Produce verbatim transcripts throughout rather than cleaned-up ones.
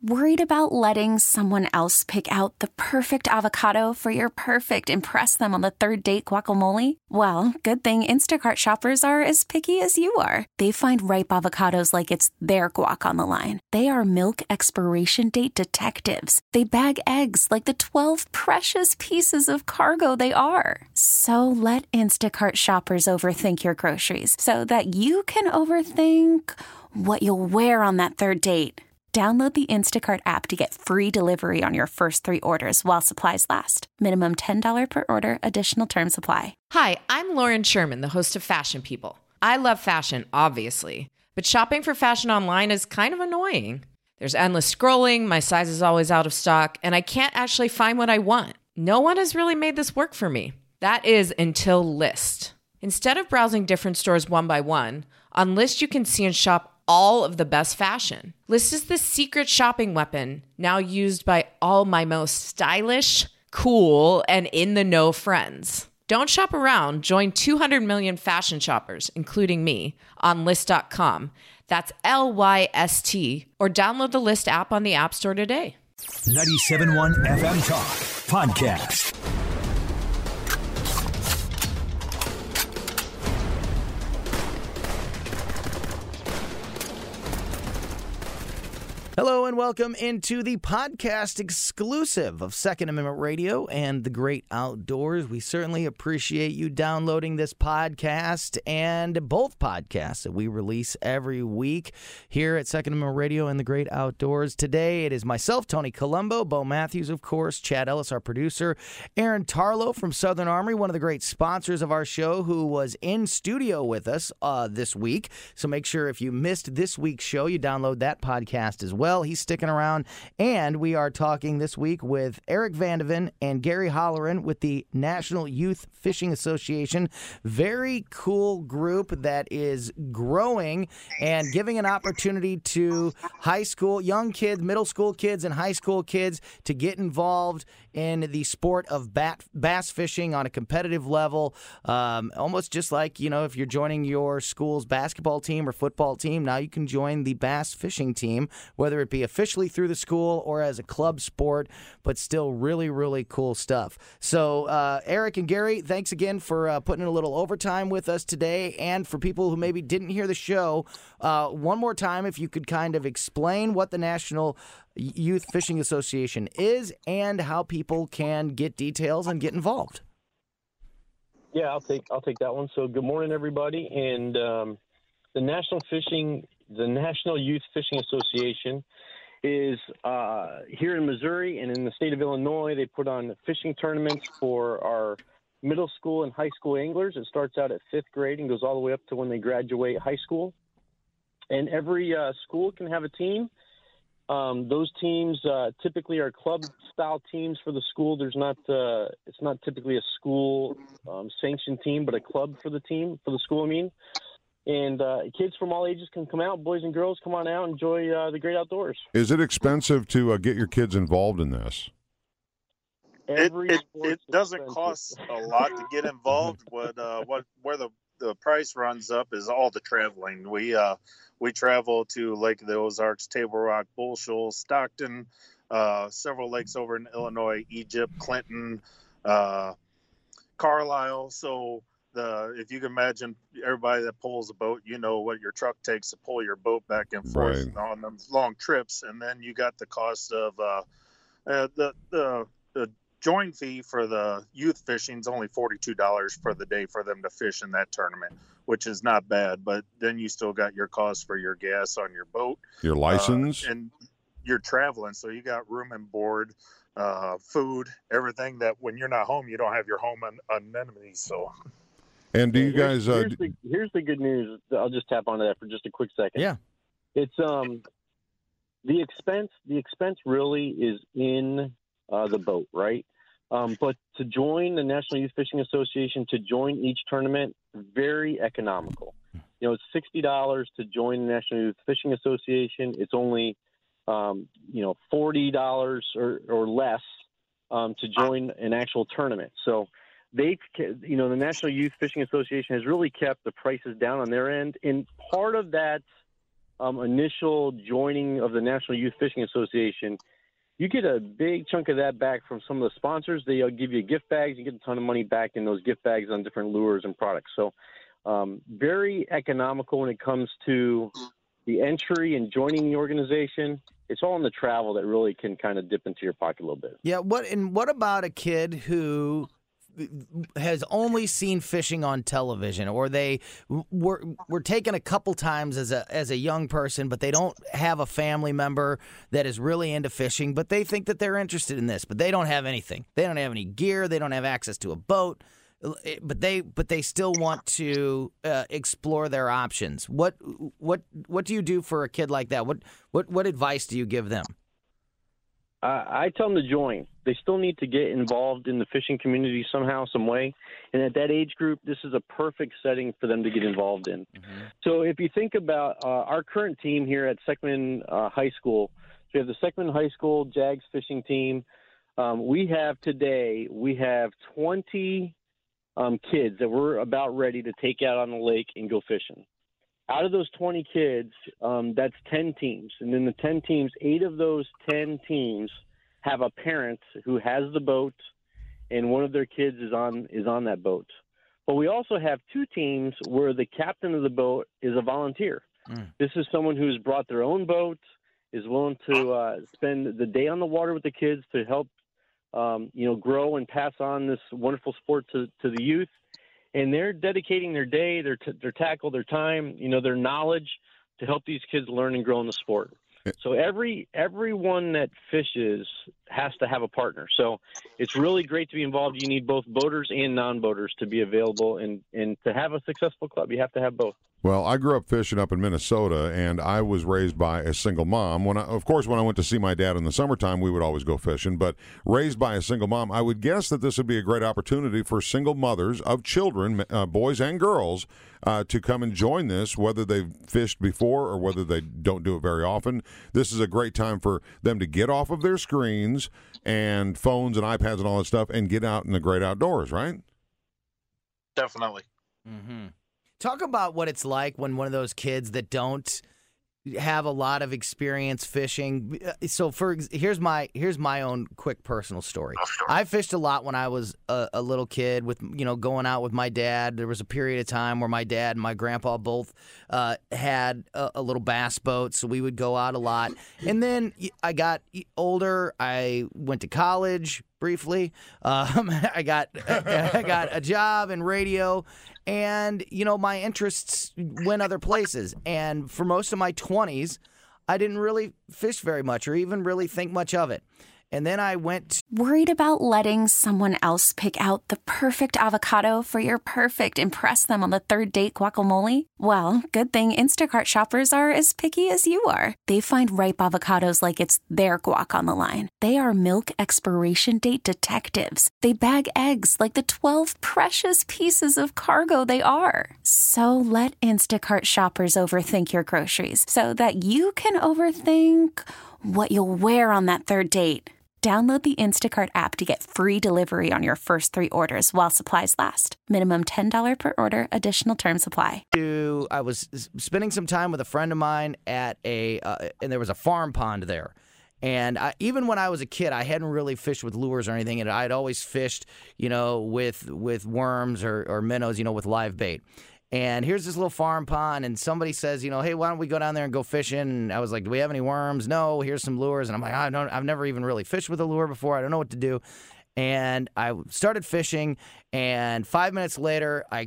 Worried about letting someone else pick out the perfect avocado for your perfect impress them on the third date guacamole? Well, good thing Instacart shoppers are as picky as you are. They find ripe avocados like it's their guac on the line. They are milk expiration date detectives. They bag eggs like the twelve precious pieces of cargo they are. So let Instacart shoppers overthink your groceries so that you can overthink what you'll wear on that third date. Download the Instacart app to get free delivery on your first three orders while supplies last. Minimum ten dollars per order. Additional terms apply. Hi, I'm Lauren Sherman, the host of Fashion People. I love fashion, obviously, but shopping for fashion online is kind of annoying. There's endless scrolling, my size is always out of stock, and I can't actually find what I want. No one has really made this work for me. That is until Lyst. Instead of browsing different stores one by one, on Lyst you can see and shop all of the best fashion. Lyst is the secret shopping weapon now used by all my most stylish, cool, and in-the-know friends. Don't shop around. Join two hundred million fashion shoppers, including me, on Lyst dot com. That's L Y S T. Or download the Lyst app on the App Store today. ninety-seven point one F M Talk Podcast. Hello and welcome into the podcast exclusive of Second Amendment Radio and the Great Outdoors. We certainly appreciate you downloading this podcast and both podcasts that we release every week here at Second Amendment Radio and the Great Outdoors. Today it is myself, Tony Colombo, Bo Matthews, of course, Chad Ellis, our producer, Aaron Tarlow from Southern Armory, one of the great sponsors of our show, who was in studio with us uh, this week. So make sure if you missed this week's show, you download that podcast as well. He's sticking around, and we are talking this week with Eric Vandeven and Gary Holleran with the National Youth Fishing Association. Very cool group that is growing and giving an opportunity to high school, young kids, middle school kids, and high school kids to get involved in the sport of bat, bass fishing on a competitive level, um, almost just like, you know, if you're joining your school's basketball team or football team, now you can join the bass fishing team, whether it be officially through the school or as a club sport, but still really, really cool stuff. So, uh, Eric and Gary, thanks again for uh, putting in a little overtime with us today, and for people who maybe didn't hear the show, uh, one more time, if you could kind of explain what the National Youth Fishing Association is and how people can get details and get involved. Yeah, I'll take I'll take that one. So, good morning, everybody. And um, the National Fishing, the National Youth Fishing Association, is uh, here in Missouri and in the state of Illinois. They put on fishing tournaments for our middle school and high school anglers. It starts out at fifth grade and goes all the way up to when they graduate high school. And every uh, school can have a team. Um, those teams uh, typically are club-style teams for the school. There's not uh, it's not typically a school um, sanctioned team, but a club for the team for the school. I mean, and uh, kids from all ages can come out. Boys and girls, come on out and enjoy uh, the great outdoors. Is it expensive to uh, get your kids involved in this? It it, it doesn't cost a lot to get involved. What uh, what where the the price runs up is all the traveling. We uh we travel to Lake of the Ozarks, Table Rock, Bull Shoals, Stockton, uh, several lakes over in Illinois, Egypt, Clinton, uh, Carlisle. So the if you can imagine everybody that pulls a boat, you know what your truck takes to pull your boat back and forth right. on them long trips, and then you got the cost of uh, uh the the the join fee for the youth fishing is only forty-two dollars for the day for them to fish in that tournament, which is not bad. But then you still got your cost for your gas on your boat, your license, uh, and you're traveling. So you got room and board, uh, food, everything that when you're not home, you don't have your home anemones. So. And do you guys? Uh, here's, the, here's the good news. I'll just tap onto that for just a quick second. Yeah. It's um the expense. The expense really is in uh, the boat, right? Um, but to join the National Youth Fishing Association, to join each tournament, very economical. You know, it's sixty dollars to join the National Youth Fishing Association. It's only, um, you know, forty dollars or, or less um, to join an actual tournament. So they, you know, the National Youth Fishing Association has really kept the prices down on their end. And part of that um, initial joining of the National Youth Fishing Association, you get a big chunk of that back from some of the sponsors. They'll give you gift bags. You get a ton of money back in those gift bags on different lures and products. So um, very economical when it comes to the entry and joining the organization. It's all in the travel that really can kind of dip into your pocket a little bit. Yeah. What and what about a kid who has only seen fishing on television, or they were were taken a couple times as a as a young person, but they don't have a family member that is really into fishing, but they think that they're interested in this, but they don't have anything. They don't have any gear. They don't have access to a boat, but they but they still want to uh, explore their options. What what what do you do for a kid like that? What what what advice do you give them? Uh, I tell them to join. They still need to get involved in the fishing community somehow, some way. And at that age group, this is a perfect setting for them to get involved in. Mm-hmm. So if you think about uh, our current team here at Seckman uh, High School, so we have the Seckman High School Jags fishing team. Um, we have today, we have twenty um, kids that we're about ready to take out on the lake and go fishing. Out of those twenty kids, um, that's ten teams. And in the ten teams, eight of those ten teams have a parent who has the boat, and one of their kids is on is on that boat. But we also have two teams where the captain of the boat is a volunteer. Mm. This is someone who's brought their own boat, is willing to uh, spend the day on the water with the kids to help, um, you know, grow and pass on this wonderful sport to, to the youth. And they're dedicating their day, their t- their tackle, their time, you know, their knowledge to help these kids learn and grow in the sport. So every everyone that fishes has to have a partner. So it's really great to be involved. You need both boaters and non-boaters to be available, and, and to have a successful club, you have to have both. Well, I grew up fishing up in Minnesota, and I was raised by a single mom. When I, of course, when I went to see my dad in the summertime, we would always go fishing, but raised by a single mom, I would guess that this would be a great opportunity for single mothers of children, uh, boys and girls, uh, to come and join this, whether they've fished before or whether they don't do it very often. This is a great time for them to get off of their screens and phones and iPads and all that stuff and get out in the great outdoors, right? Definitely. Mm-hmm. Talk about what it's like when one of those kids that don't have a lot of experience fishing. So for here's my here's my own quick personal story. I fished a lot when I was a, a little kid, with you know going out with my dad. There was a period of time where my dad and my grandpa both uh, had a, a little bass boat, so we would go out a lot. And then I got older. I went to college briefly. Um, I got I got a job in radio. And, you know, my interests went other places. And for most of my twenties, I didn't really fish very much or even really think much of it. And then I went... Worried about letting someone else pick out the perfect avocado for your perfect impress them on the third date guacamole? Well, good thing Instacart shoppers are as picky as you are. They find ripe avocados like it's their guac on the line. They are milk expiration date detectives. They bag eggs like the twelve precious pieces of cargo they are. So let Instacart shoppers overthink your groceries so that you can overthink what you'll wear on that third date. Download the Instacart app to get free delivery on your first three orders while supplies last. Minimum ten dollars per order. Additional terms apply. I was spending some time with a friend of mine at a, uh, and there was a farm pond there. And I, even when I was a kid, I hadn't really fished with lures or anything, and I'd always fished, you know, with with worms or, or minnows, you know, with live bait. And here's this little farm pond, and somebody says, you know, hey, why don't we go down there and go fishing? And I was like, do we have any worms? No, here's some lures. And I'm like, I don't, I've never even really fished with a lure before. I don't know what to do. And I started fishing, and five minutes later, I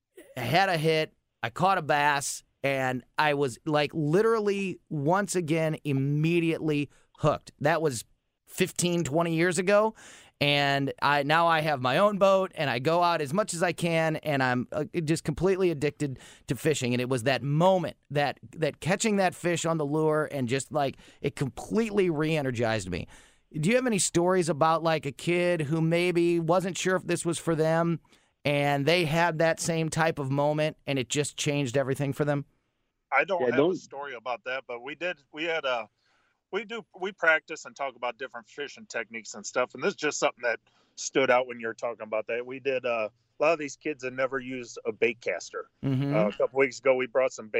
had a hit. I caught a bass, and I was like literally once again immediately hooked. That was fifteen, twenty years ago. And I now I have my own boat, and I go out as much as I can, and I'm uh, just completely addicted to fishing. And it was that moment, that that catching that fish on the lure, and just like it completely re-energized me. Do you have any stories about like a kid who maybe wasn't sure if this was for them, and they had that same type of moment, and it just changed everything for them? I don't yeah, have don't... a story about that, but we did. We had a. We do. We practice and talk about different fishing techniques and stuff. And this is just something that stood out when you were talking about that. We did. Uh, a lot of these kids had never used a bait caster. Mm-hmm. Uh, a couple weeks ago, we brought some bait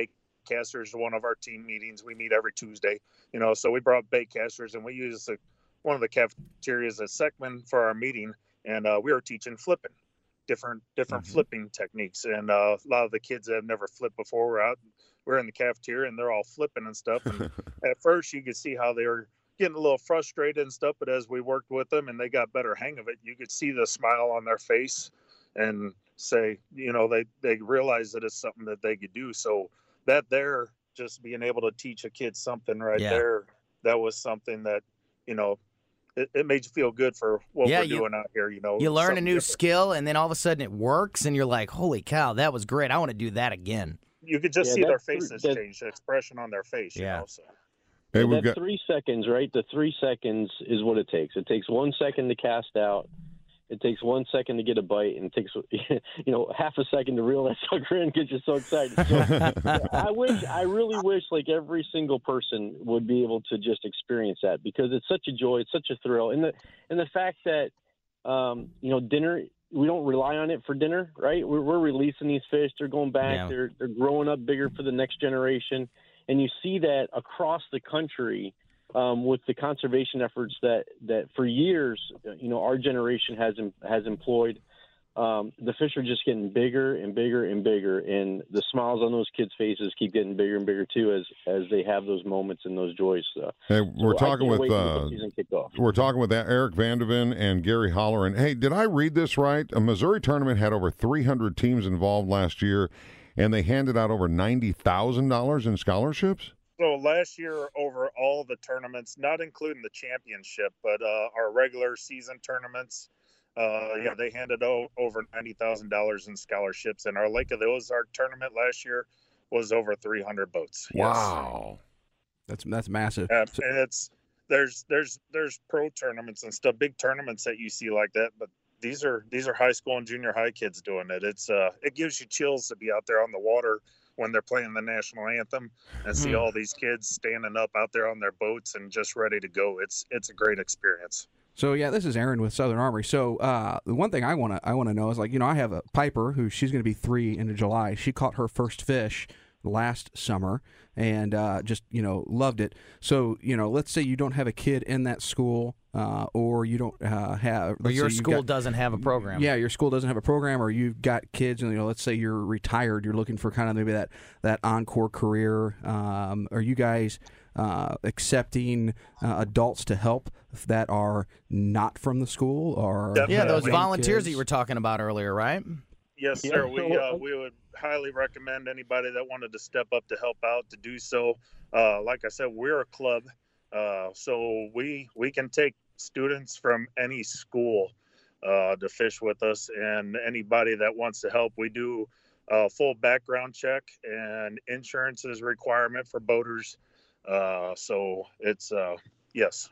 casters to one of our team meetings. We meet every Tuesday, you know, so we brought bait casters, and we used the, one of the cafeterias at Seckman for our meeting, and uh, we were teaching flipping, different different mm-hmm. flipping techniques. And uh, a lot of the kids that have never flipped before were out, we're in the cafeteria, and they're all flipping and stuff. And at first, you could see how they were getting a little frustrated and stuff, but as we worked with them and they got better hang of it, you could see the smile on their face and say, you know, they, they realize that it's something that they could do. So that there, just being able to teach a kid something right yeah. there, that was something that, you know, it, it made you feel good for what yeah, we're you, doing out here, you know. You learn a new different. skill, and then all of a sudden it works, and you're like, holy cow, that was great. I want to do that again. You could just yeah, see their three, faces that, change, the expression on their face, yeah. you know, so. Hey, yeah, we've that got three seconds, right? The three seconds is what it takes. It takes one second to cast out. It takes one second to get a bite, and it takes, you know, half a second to reel that sucker in because you're so excited. So I wish, I really wish, like every single person would be able to just experience that, because it's such a joy, it's such a thrill, and the and the fact that, um, you know, dinner, we don't rely on it for dinner, right? We're, we're releasing these fish, they're going back, yeah. they're they're growing up bigger for the next generation. And you see that across the country um, with the conservation efforts that, that for years, you know, our generation has has employed. Um, the fish are just getting bigger and bigger and bigger, and the smiles on those kids' faces keep getting bigger and bigger too as as they have those moments and those joys. So, hey, we're so talking with uh, we're talking with Eric Vandeven and Gary Holler. And hey, did I read this right? A Missouri tournament had over three hundred teams involved last year, and they handed out over ninety thousand dollars in scholarships? So last year, over all the tournaments, not including the championship, but uh, our regular season tournaments, uh, yeah, they handed o- over ninety thousand dollars in scholarships. And our Lake of the Ozark tournament last year was over three hundred boats. Wow. Yes. That's that's massive. Uh, and it's there's there's there's pro tournaments and stuff, big tournaments that you see like that, but These are these are high school and junior high kids doing it. It's uh, it gives you chills to be out there on the water when they're playing the national anthem and see mm. all these kids standing up out there on their boats and just ready to go. It's it's a great experience. So yeah, this is Aaron with Southern Armory. So uh, the one thing I want to I want to know is, like, you know, I have a Piper who she's going to be three into July. She caught her first fish last summer and uh, just, you know, loved it. So, you know, let's say you don't have a kid in that school, uh, or you don't uh, have, or your school got, doesn't have a program. Yeah, your school doesn't have a program, or you've got kids, and, you know, let's say you're retired, you're looking for kind of maybe that that encore career. Um, are you guys uh, accepting uh, adults to help that are not from the school, or Definitely. yeah, those volunteers kids? that you were talking about earlier, right? Yes, sir. We uh, we would highly recommend anybody that wanted to step up to help out to do so. Uh, like I said, we're a club, uh, so we we can take students from any school uh, to fish with us, and anybody that wants to help. We do a full background check, and insurance is a requirement for boaters. Uh, so it's uh, yes.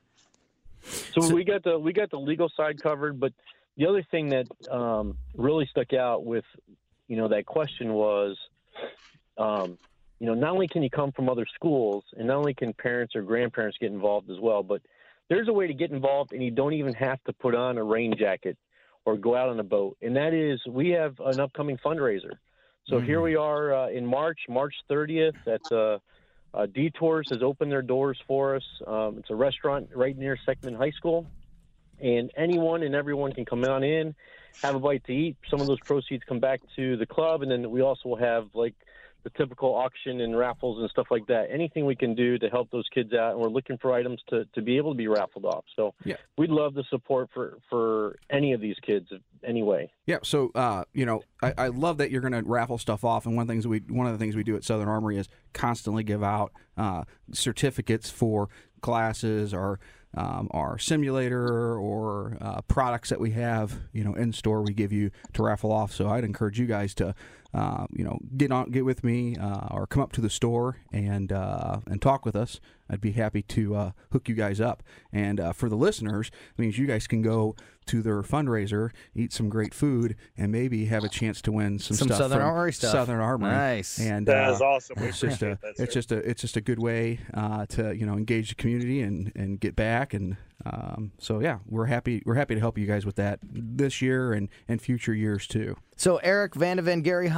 So, so we got the we got the legal side covered, but the other thing that um, really stuck out with, you know, that question was, um, you know, not only can you come from other schools, and not only can parents or grandparents get involved as well, but there's a way to get involved, and you don't even have to put on a rain jacket or go out on a boat. And that is, we have an upcoming fundraiser. So mm-hmm. here we are uh, in March, March thirtieth. At uh, uh, Detours has opened their doors for us. Um, it's a restaurant right near Seckman High School. And anyone and everyone can come on in, have a bite to eat. Some of those proceeds come back to the club, and then we also will have, like, the typical auction and raffles and stuff like that. Anything we can do to help those kids out, and we're looking for items to, to be able to be raffled off. So yeah. we'd love the support for, for any of these kids anyway. Yeah, so, uh, you know, I, I love that you're going to raffle stuff off, and one of, the things we, one of the things we do at Southern Armory is constantly give out uh, certificates for classes or Um, our simulator or uh, products that we have, you know, in store. We give you to raffle off. So I'd encourage you guys to, uh, you know, get on, get with me, uh, or come up to the store and uh, and talk with us. I'd be happy to uh, hook you guys up. And uh, for the listeners, it means you guys can go to their fundraiser, eat some great food, and maybe have a chance to win some, some stuff Southern from Armory stuff. Southern Armory. Nice. And that uh, is awesome. We it's just a, that, it's just a, it's just a good way uh, to, you know, engage the community and, and get back. And um, so yeah, we're happy we're happy to help you guys with that this year and, and future years too. So Eric Vandeven, Gary Holler.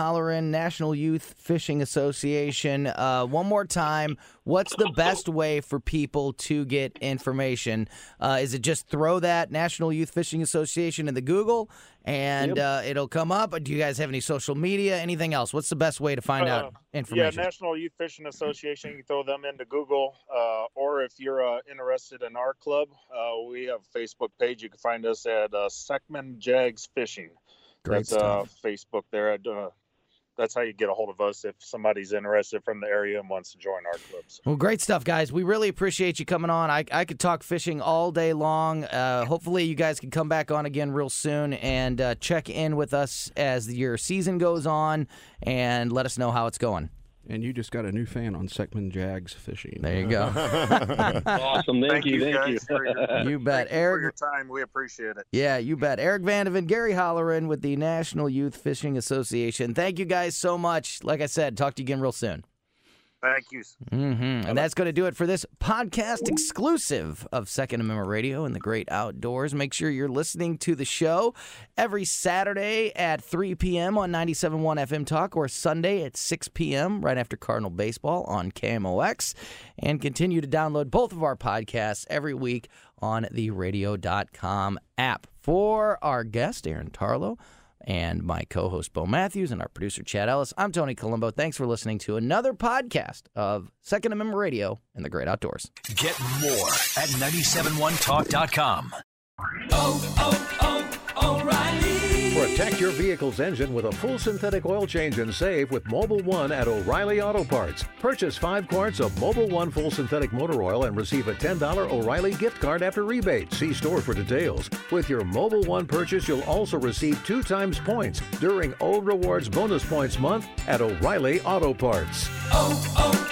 Halloran, National Youth Fishing Association. Uh, one more time, what's the best way for people to get information? Uh, is it just throw that National Youth Fishing Association in the Google and yep. uh, it'll come up? Or do you guys have any social media, anything else? What's the best way to find uh, out information? Yeah, National Youth Fishing Association. You can throw them into Google. Uh, or if you're uh, interested in our club, uh, we have a Facebook page. You can find us at uh, Seckman Jags Fishing. Great That's stuff. Uh, Facebook there. I don't know. That's how you get a hold of us if somebody's interested from the area and wants to join our clubs. Well, great stuff, guys. We really appreciate you coming on. I, I could talk fishing all day long. Uh, hopefully you guys can come back on again real soon and uh, check in with us as your season goes on and let us know how it's going. And you just got a new fan on Seckman Jags Fishing. There you go. Awesome. Thank, Thank you. you, Thank you. guys, for your, You bet. thank you Eric, for your time. We appreciate it. Yeah, you bet. Eric Vandeven, Gary Halloran with the National Youth Fishing Association. Thank you guys so much. Like I said, talk to you again real soon. Thank you. Mm-hmm. And that's going to do it for this podcast exclusive of Second Amendment Radio and the Great Outdoors. Make sure you're listening to the show every Saturday at three p.m. on ninety-seven point one F M Talk or Sunday at six p.m. right after Cardinal Baseball on K M O X. And continue to download both of our podcasts every week on the radio dot com app. For our guest, Aaron Tarlow, and my co-host, Bo Matthews, and our producer, Chad Ellis, I'm Tony Colombo. Thanks for listening to another podcast of Second Amendment Radio and the Great Outdoors. Get more at ninety-seven one talk dot com. Oh, oh, oh, O'Reilly. Protect your vehicle's engine with a full synthetic oil change and save with Mobil One at O'Reilly Auto Parts. Purchase five quarts of Mobil One full synthetic motor oil and receive a ten dollars O'Reilly gift card after rebate. See store for details. With your Mobil One purchase, you'll also receive two times points during O Rewards Bonus Points Month at O'Reilly Auto Parts. Oh, oh,